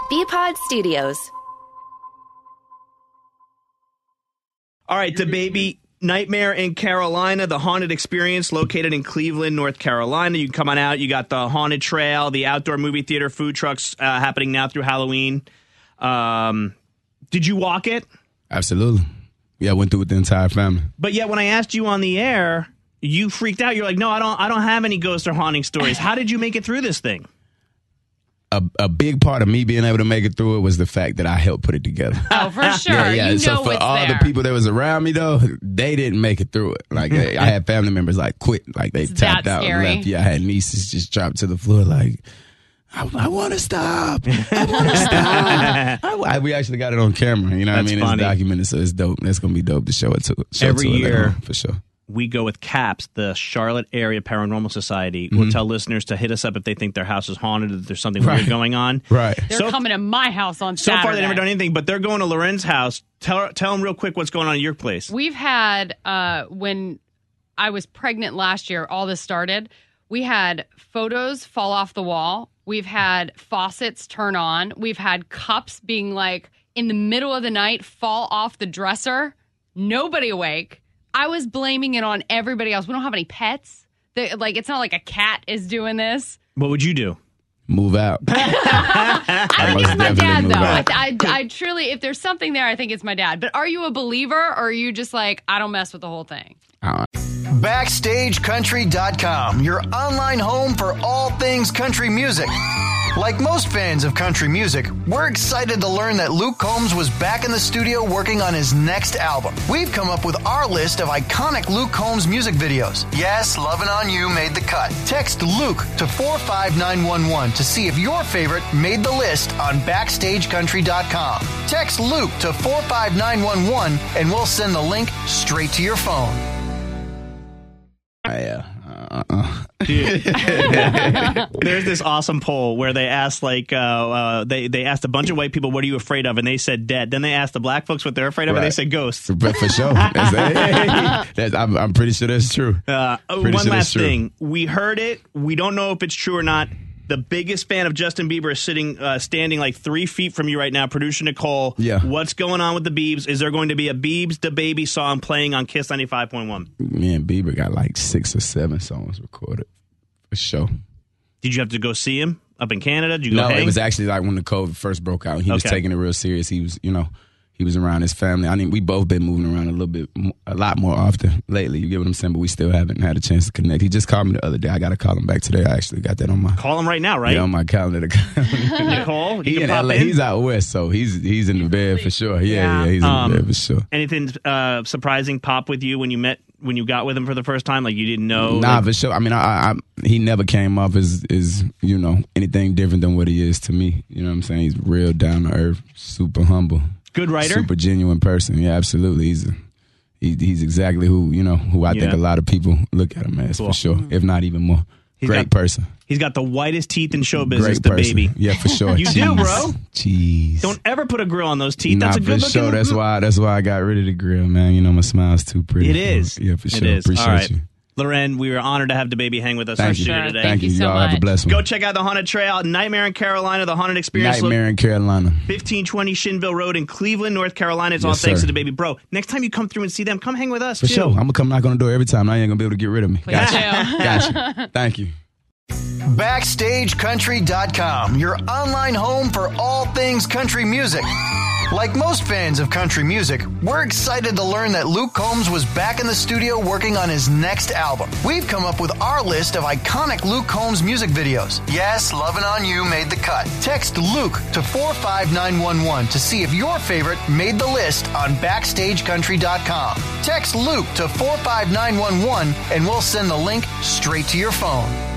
BPod Studios. All right, DaBaby, Nightmare in Carolina, the haunted experience located in Cleveland, North Carolina. You can come on out. You got the haunted trail, the outdoor movie theater, food trucks happening now through Halloween. Did you walk it? Absolutely. Yeah, I went through with the entire family. But yet when I asked you on the air, you freaked out. You're like, no, I don't have any ghost or haunting stories. How did you make it through this thing? A big part of me being able to make it through it was the fact that I helped put it together. Oh, for sure. Yeah. You So know for it's all there. the people that was around me, though, they didn't make it through it. Like, I had family members, like, quit. Like, they tapped out and left. Yeah, I had nieces just dropped to the floor, like, I want to stop. I want to stop. We actually got it on camera. You know what I mean? Funny. It's documented, so it's dope. It's going to be dope to show it to Every to it year. for sure. We go with CAPS, the Charlotte Area Paranormal Society. We'll tell listeners to hit us up if they think their house is haunted, if there's something weird going on. Right. They're coming to my house on Saturday. So far, they've never done anything, but they're going to Loren's house. Tell them real quick what's going on at your place. We've had, when I was pregnant last year, all this started, we had photos fall off the wall. We've had faucets turn on. We've had cups being like in the middle of the night fall off the dresser. Nobody awake. I was blaming it on everybody else. We don't have any pets. It's not like a cat is doing this. What would you do? Move out. I think most it's my definitely dad, move though. out. I truly, if there's something there, I think it's my dad. But are you a believer, or are you just like, I don't mess with the whole thing? BackstageCountry.com, your online home for all things country music. Like most fans of country music, we're excited to learn that Luke Combs was back in the studio working on his next album. We've come up with our list of iconic Luke Combs music videos. Yes, Lovin' On You made the cut. Text Luke to 45911 to see if your favorite made the list on BackstageCountry.com. Text Luke to 45911 and we'll send the link straight to your phone. Dude. There's this awesome poll where they asked they asked a bunch of white people, what are you afraid of? And they said dead. Then they asked the black folks what they're afraid of, and they said ghosts. But for sure. I'm pretty sure that's true. One last thing. We heard it. We don't know if it's true or not. The biggest fan of Justin Bieber is standing like 3 feet from you right now. Producer Nicole, what's going on with the Biebs? Is there going to be a Biebs DaBaby song playing on Kiss 95.1? Me and Bieber got like 6 or 7 songs recorded for sure. Did you have to go see him up in Canada? Did you go hang? It was actually like when the COVID first broke out. He was taking it real serious. He was, he was around his family. I mean, we both been moving around a lot more often lately. You get what I'm saying? But we still haven't had a chance to connect. He just called me the other day. I got to call him back today. I actually got that on my... Call him right now, right? Yeah, on my calendar. Nicole, he in LA. He's out west, so he's in the bed for sure. Yeah, he's in the bed for sure. Anything surprising pop with you when you got with him for the first time? Like you didn't know? Nah, for sure. I mean, he never came off as anything different than what he is to me. You know what I'm saying? He's real down to earth, super humble. Good writer? Super genuine person. Yeah, absolutely. He's exactly who I think a lot of people look at him as, for sure, if not even more. Great person. He's got the whitest teeth in show business, Great person. DaBaby. Yeah, for sure. You do, bro. Jeez. Don't ever put a grill on those teeth. That's a good looking. Sure. That's why I got rid of the grill, man. My smile's too pretty. It is. Yeah, for sure. It is. Appreciate you. Loren, we were honored to have DaBaby hang with us on studio today. Thank you. so Y'all much. have a blessed one. Go check out the Haunted Trail, Nightmare in Carolina, the Haunted Experience. Nightmare in Carolina. 1520 Shinville Road in Cleveland, North Carolina. It's all thanks to DaBaby. Bro, next time you come through and see them, come hang with us, For sure. I'm going to come knock on the door every time. Now you ain't going to be able to get rid of me. Gotcha. Thank you. BackstageCountry.com, your online home for all things country music. Like most fans of country music, we're excited to learn that Luke Combs was back in the studio working on his next album. We've come up with our list of iconic Luke Combs music videos. Yes, Lovin' On You made the cut. Text Luke to 45911 to see if your favorite made the list on BackstageCountry.com. Text Luke to 45911 and we'll send the link straight to your phone.